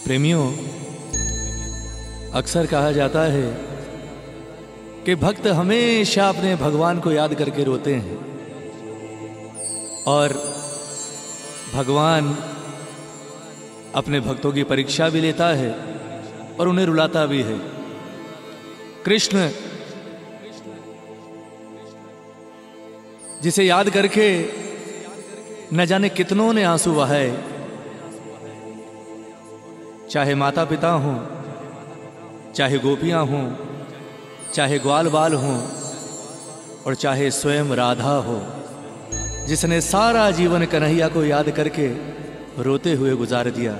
प्रेमियों, अक्सर कहा जाता है कि भक्त हमेशा अपने भगवान को याद करके रोते हैं और भगवान अपने भक्तों की परीक्षा भी लेता है और उन्हें रुलाता भी है। कृष्ण जिसे याद करके न जाने कितनों ने आंसू बहाए, चाहे माता पिता हों, चाहे गोपियां हों, चाहे ग्वाल बाल हों और चाहे स्वयं राधा हो, जिसने सारा जीवन कन्हैया को याद करके रोते हुए गुजार दिया।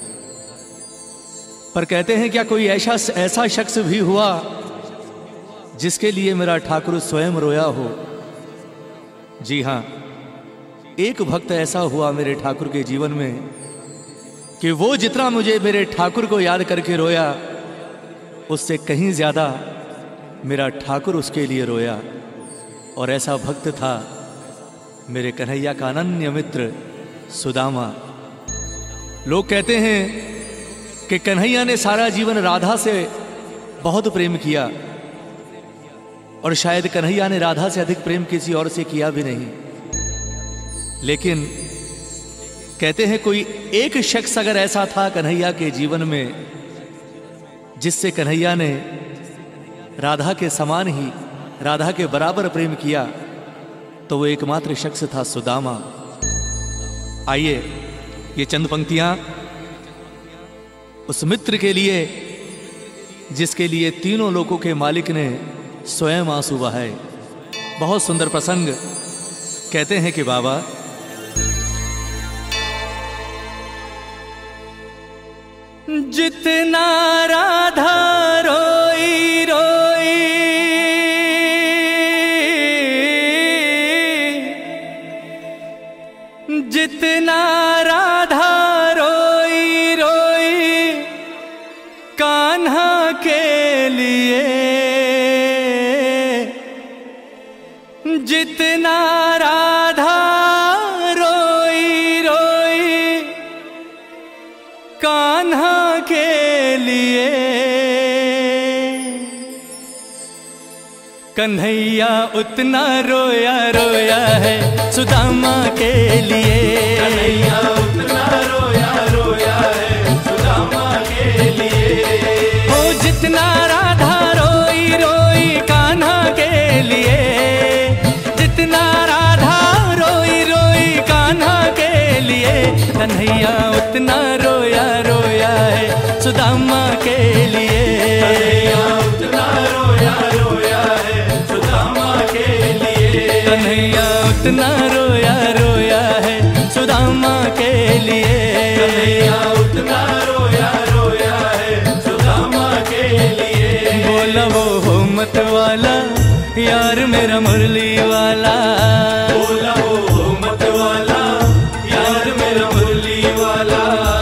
पर कहते हैं क्या कोई ऐसा शख्स भी हुआ जिसके लिए मेरा ठाकुर स्वयं रोया हो? जी हां, एक भक्त ऐसा हुआ मेरे ठाकुर के जीवन में कि वो जितना मुझे मेरे ठाकुर को याद करके रोया, उससे कहीं ज्यादा मेरा ठाकुर उसके लिए रोया। और ऐसा भक्त था मेरे कन्हैया का अनन्य मित्र सुदामा। लोग कहते हैं कि कन्हैया ने सारा जीवन राधा से बहुत प्रेम किया और शायद कन्हैया ने राधा से अधिक प्रेम किसी और से किया भी नहीं। लेकिन कहते हैं कोई एक शख्स अगर ऐसा था कन्हैया के जीवन में जिससे कन्हैया ने राधा के समान ही, राधा के बराबर प्रेम किया, तो वो एकमात्र शख्स था सुदामा। आइए ये चंद पंक्तियां उस मित्र के लिए जिसके लिए तीनों लोगों के मालिक ने स्वयं आंसू बहाए। बहुत सुंदर प्रसंग। कहते हैं कि बाबा जितना राधा रोई रोई, जितना राधा रोई रोई कान्हा के लिए, जितना राधा रोई रोई कान्हा के लिए, कन्हैया उतना रोया रोया है सुदामा के लिए। कन्हैया उतना रोया रोया है सुदामा के लिए। ओ जितना राधा रोई रोई कान्हा के लिए, जितना राधा रोई रोई कान्हा के लिए, कन्हैया उतना रोया रोया है सुदामा के लिए। कन्हैया उतना रोया रोया है सुदामा के लिए। कन्हैया उतना रोया रोया है सुदामा के लिए। कन्हैया उतना रोया रोया है सुदामा के लिए। बोला वो हो मत वाला यार मेरा मुरली वाला, बोला वो मत वाला यार मेरा मुरली वाला।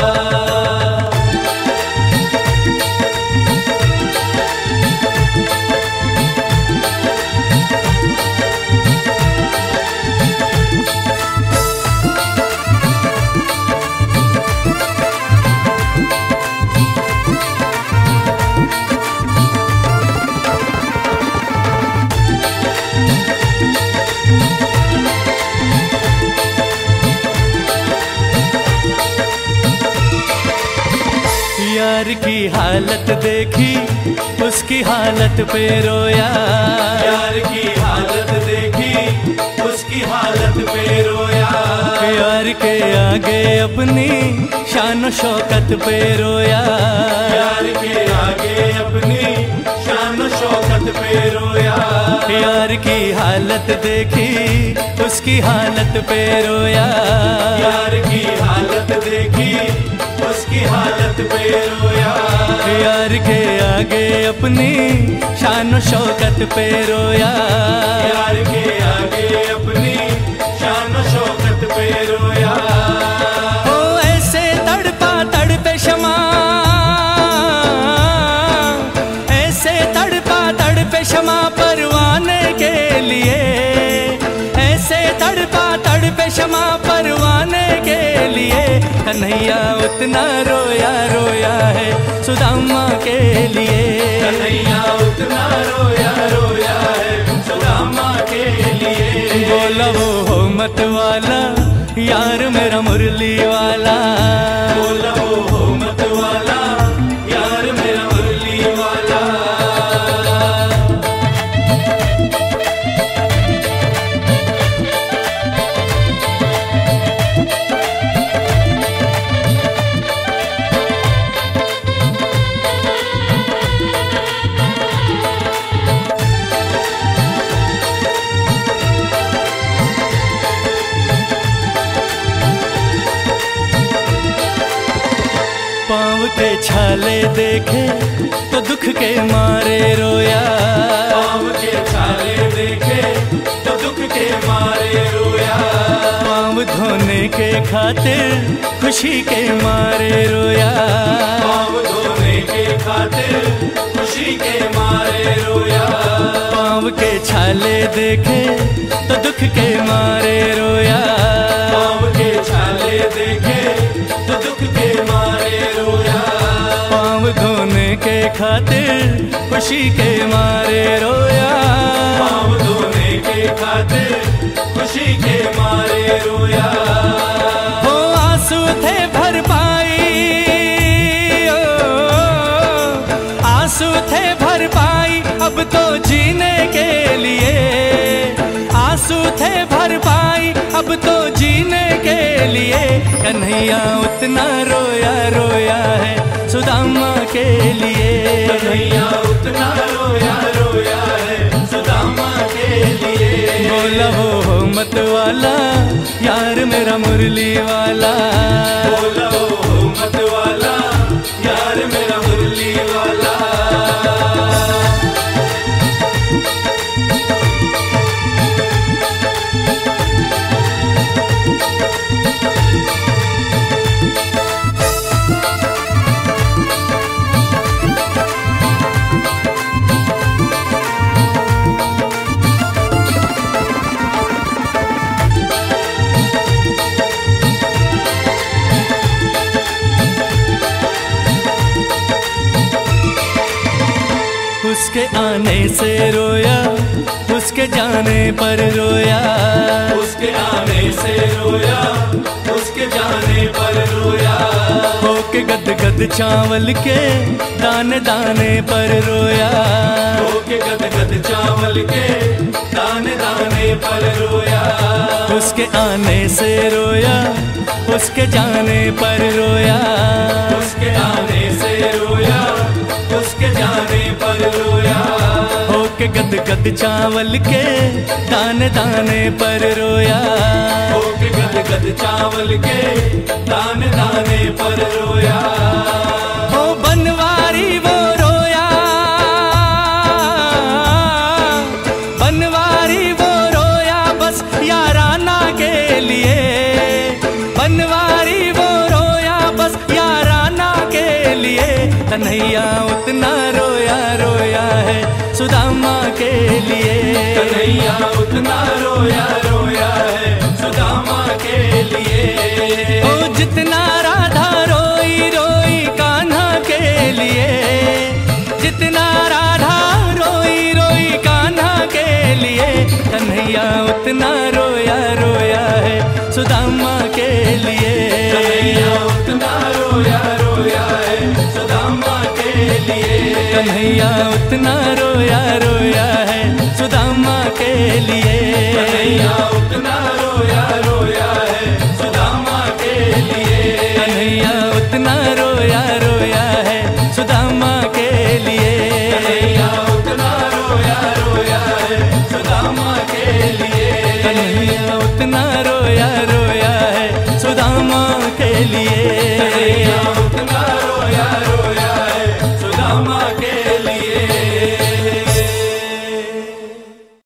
यार की हालत देखी उसकी हालत पे रोया, यार की हालत देखी उसकी हालत पे रोया। यार के आगे अपनी शान शौकत पे रोया, यार के आगे अपनी शान शौकत पे रोया। यार की हालत देखी उसकी हालत पे रोया, यार की हालत देखी उसकी हालत पे रोया। यार के आगे अपनी शान शौकत पे रोया, यार के आगे अपनी शान शौकत पे रोया। ओ ऐसे तड़पा तड़पे क्षमा, ऐसे तड़पा तड़पे क्षमा परवाने के लिए, ऐसे तड़पा तड़पे क्षमा परवाने के लिए। कन्हैया उतना रोया रोया है सुदामा के लिए। कन्हैया उतना रोया रोया है सुदामा के लिए। बोला वो हो मत वाला यार मेरा मुरली वाला। बोला वो हो मत वाला यार मेरा मुरली वाला। पाँव के छाले देखे तो दुख के मारे रोया। पाँव के छाले देखे तो दुख के मारे रोया। पाँव धोने के खातिर खुशी के मारे रोया। पाँव धोने के खातिर खुशी के मारे रोया। पाँव के छाले देखे तो दुख के मारे रोया। पाँव के छाले देखे तो दुख के मारे रोया। पाँव धोने के खातिर खुशी के मारे रोया। पाँव धोने के खातिर खुशी के मारे रोया। हो आंसू थे भर पाई, आंसू थे भर पाई अब तो जीने के लिए। आंसू थे भर पाई अब तो जीने के लिए। कन्हैया उतना रोया रोया है सुदामा के लिए। कन्हैया उतना रोया रोया है सुदामा के लिए। बोला वो हो मत वाला यार मेरा मुरली वाला। बोला वो हो मत वाला यार मेरा मुरली वाला। उसके आने से रोया, उसके जाने पर रोया। उसके आने से रोया, उसके जाने पर रोया। होके गद गद चावल के दाने दाने पर रोया। होके गद गद चावल के दाने दाने पर रोया। उसके आने से रोया, उसके जाने पर रोया। उसके आने से रोया, उसके जाने पर रोया। होके गद गद चावल के दाने दाने पर रोया। होके गद गद चावल के दाने दाने पर रोया। हो बनवारी वो रोया, बनवारी वो रोया बस याराना के लिए। बनवारी वो रोया बस याराना के लिए। कन्हैया उतना रोया रोया है सुदामा के लिए। कन्हैया उतना रोया रोया है सुदामा के लिए। ओ जितना राधा रोई रोई कान्हा के लिए। जितना राधा रोई रोई कान्हा के लिए। कन्हैया उतना रोया रोया है सुदामा के लिए। कन्हैया उतना रोया रोया है सुदामा के लिए। कन्हैया उतना रोया रोया है सुदामा के लिए। कन्हैया उतना रोया रोया है सुदामा के लिए। कन्हैया उतना रोया रोया है सुदामा के लिए। कन्हैया उतना रोया रोया है सुदामा के लिए। कन्हैया उतना रोया रोया है सुदामा के लिए। कन्हैया